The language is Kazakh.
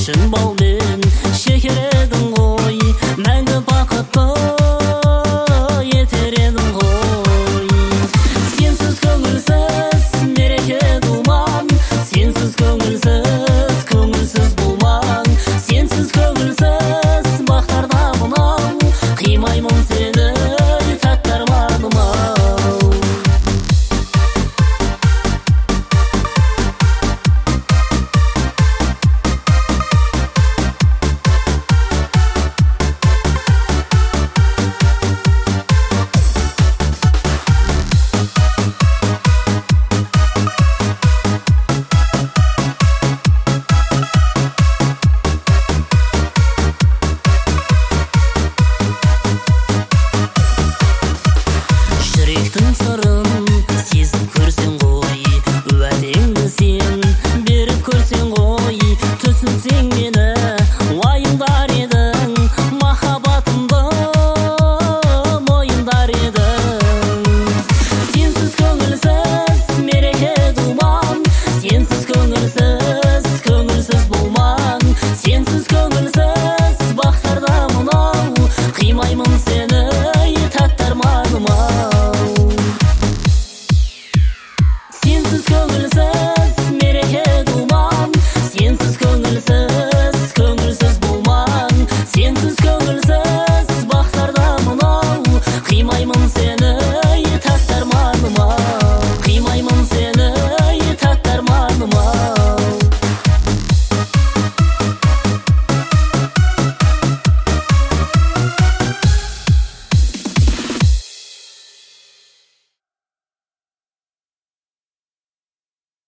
шын балмен шекер едің ғой, мәңгі бақытты етер едің ғой. Сенсіз көңілсіз мереке думан, сенсіз көңілсіз болман, сенсіз көңілсіз бақтарда мынау, қимаймын сені тәтті арманыма. Жүректің сырын сезіп көрсең ғой, уәдеңді сен беріп көрсең ғой, түсінсең мені